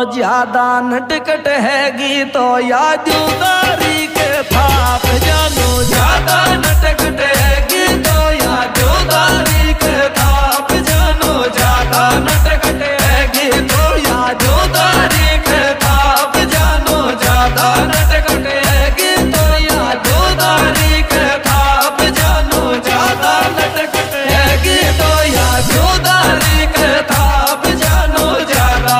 ज्यादा नटकट हैगी तो यादूदारी के थाप जानो ज्यादा नटकट हैगी तो यादूदारी के थाप जानो ज्यादा नटकट हैगी तो यादूदारी के थाप जानो ज्यादा नटकट हैगी तो यादूदारी के थाप जानो ज्यादा नटकट हैगी तो यादूदारी के थाप जानो ज्यादा।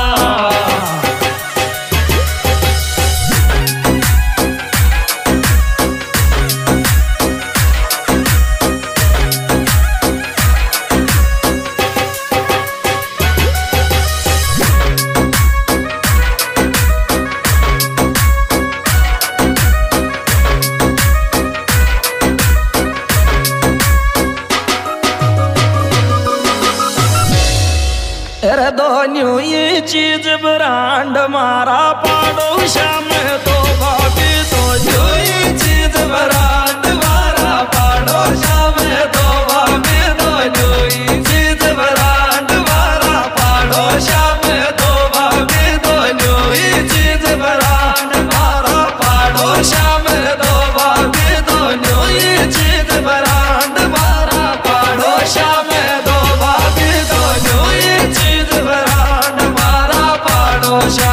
अरे दोनों ये चीज ब्रांड मारा पड़ोसा में तो भाभी तो जो ये चीज ब्रांड मारा पड़ोसा में तो भाभी तो जो ये चीज ब्रांड मारा पड़ोसा में तो भाभी तो जो ये चीज ब्रांड मारा पड़ोसा में तो भाभी तो जो ये चीज ब्रांड मारा पड़ोसा में तो भाभी तो जो ये चीज ब्रांड मारा पड़ोसा।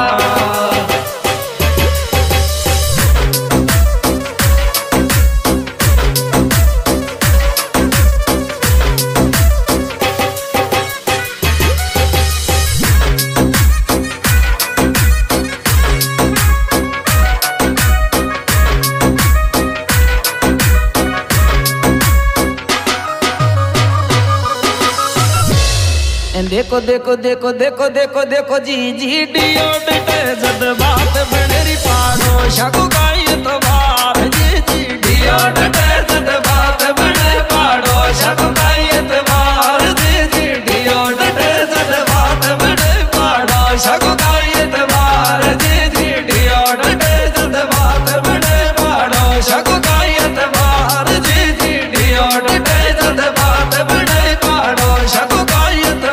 देखो देखो देखो देखो देखो देखो जी जी डियोड जद बात बनेरी पड़ोसा को गाई तो बार जी जी डियोड जद बात बने पड़ोसा को गाई तो बार जी जी डियोड जद बात बने पड़ोसा को गाई तो बार जी जी डियोड जद बात बने पड़ोसा को गाई तो बार जी जी डियोड जद बात बने पड़ोसा को गाई तो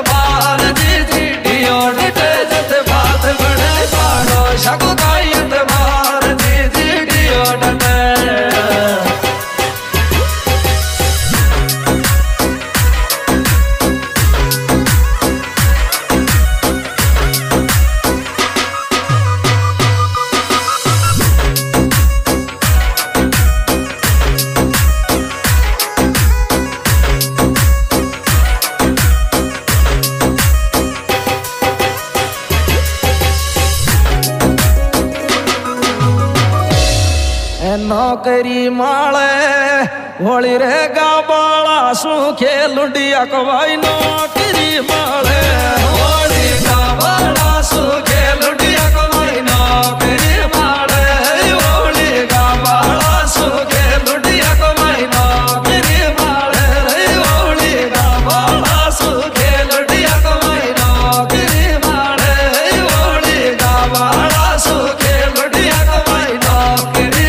शको गायत मार जी जी डियोड नौकरी माले होली रेगा बाला सूखे लुंडिया कवाई नौकरी माले होली का बाला सूखे लुंडिया कवाई नौकरी माले होली का बाला सूखे लुंडिया कवाई नौकरी माले होली का बाला सूखे लुंडिया कवाई नौकरी माले होली का बाला सूखे लुंडिया कवाई नौकरी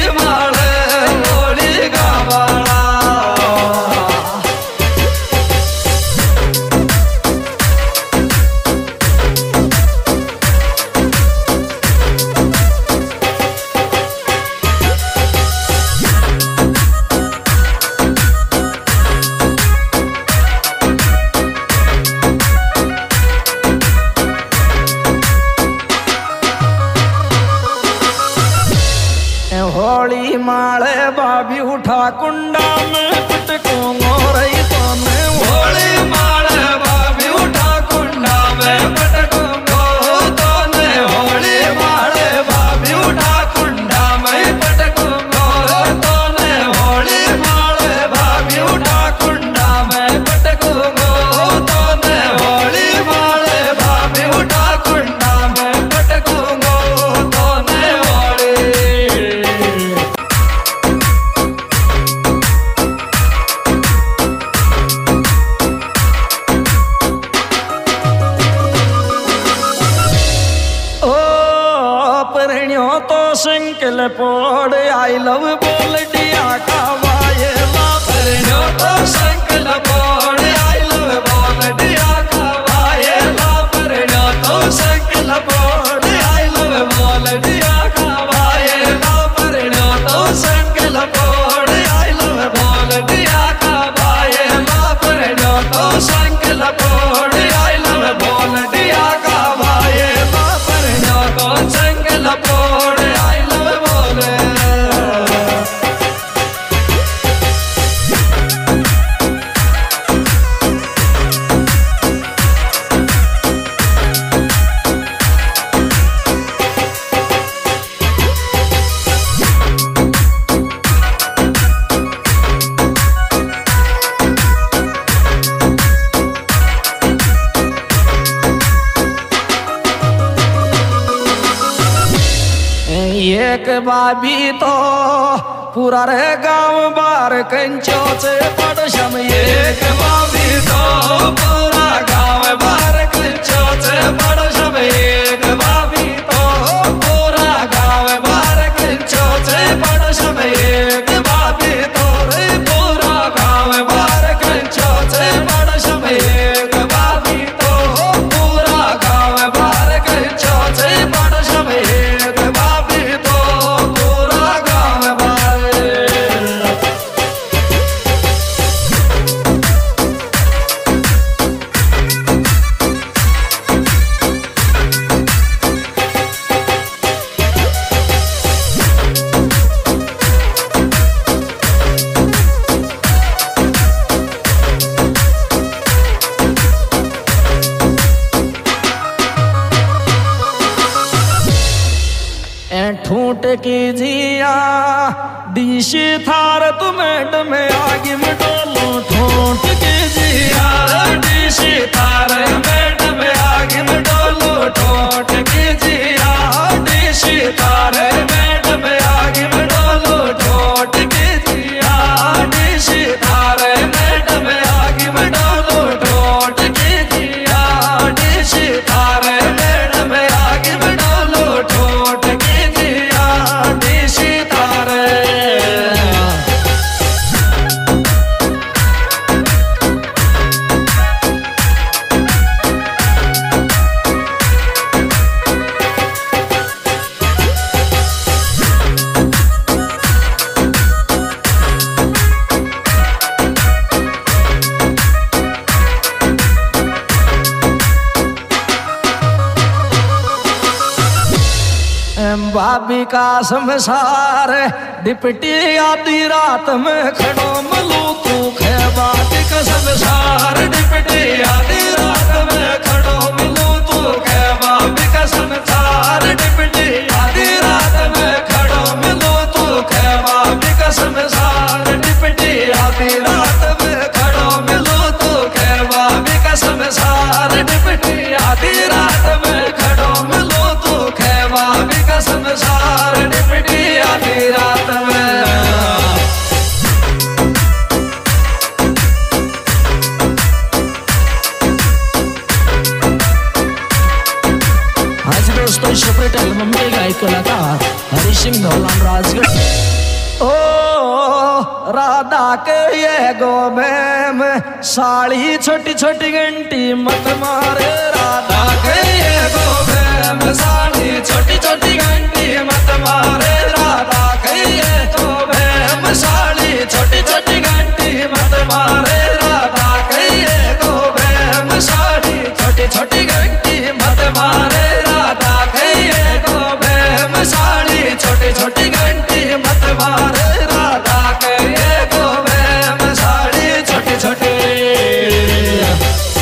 होली माले बाबी उठा कुंडा में पटकूंगो रही तो मैं होली माले बाबी उठा कुंडा में पटकूंगो तो मैं होली माले बाबी उठा कुंडा में पटकूंगो तो मैं होली माले बाबी उठा कुंडा में पटकूंगो तो मैं होली माले बाबी उठा कुंडा में पटकूंगो तो मैं होली। तो संकल पोड़ आई लव बोल दिया का वायला परनो तो संकल पोड़ आई लव बोल दिया का वायला परनो तो संकल पोड़ एक बाबी तो पूरा रे गांव बार कंचो से पड़ोसम एक बाबी तो पूरा गांव बार कंचो से पड़ोसम एक बाबी तो पूरा गांव बार कंचो से पड़ोसम एक बाबी तो रे पूरा गांव बार कंचो से पड़ोसम एक बाबी तो पूरा गांव बार कंचो से पड़ोसम एक बाबी तो पूरा गांव बार। ठूट की जिया डीशी थार तुमेट में आगे में डोलो ठूट की जिया डीशी थार मेट में आगे में डोलो ठूट की जिया डीशी थार मेट में आगे में डोलो ठूट की जिया डीशी थार मेट में आगे में डोलो ठूट की जिया डीशी थार मेट में आगे में डोलो ठूट की भाभी का संसार डिपटी आधी रात में खड़ो मलू तू बाबी का संसार डिपटी आधी रात में खड़ो मलू तू बाबी का संसार डिपटी आधी रात में खड़ो मलू तू बाबी का संसार डिपटी आधी रात में खड़ो मलू तू बाबी का संसार डिपटी आधी रात में खड़ो मलू तू बाबी का संसार डिपटी आधी रात में। आज दोस्तों सुपरहिट एल्बम के गायक कलाकार हरि सिंह धौलान राजगढ़। ओ राधा के ये गोबे में साड़ी छोटी छोटी घंटी मत मारे राधा के ये गोबे में साड़ी छोटी छोटी घंटी मत मारे राधा के ये गोबे में साड़ी